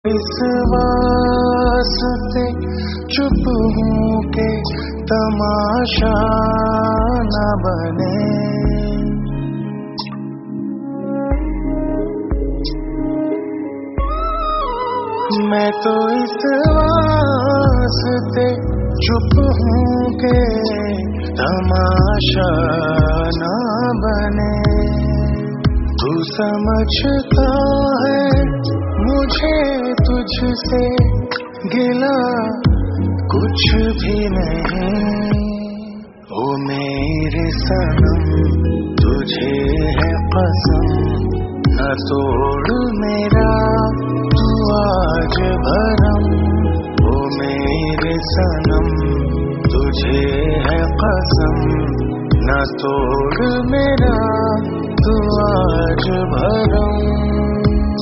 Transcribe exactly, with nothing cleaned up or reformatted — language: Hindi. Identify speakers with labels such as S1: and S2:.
S1: इस वास्ते चुप हूँ के तमाशा न बने। मैं तो इस वास्ते चुप हूँ के तमाशा न बने। तू समझता है मुझे तुझसे गिला कुछ भी नहीं। ओ मेरे सनम तुझे है कसम, न तोड़ मेरा तू आज भरम। ओ मेरे सनम तुझे है कसम, न तोड़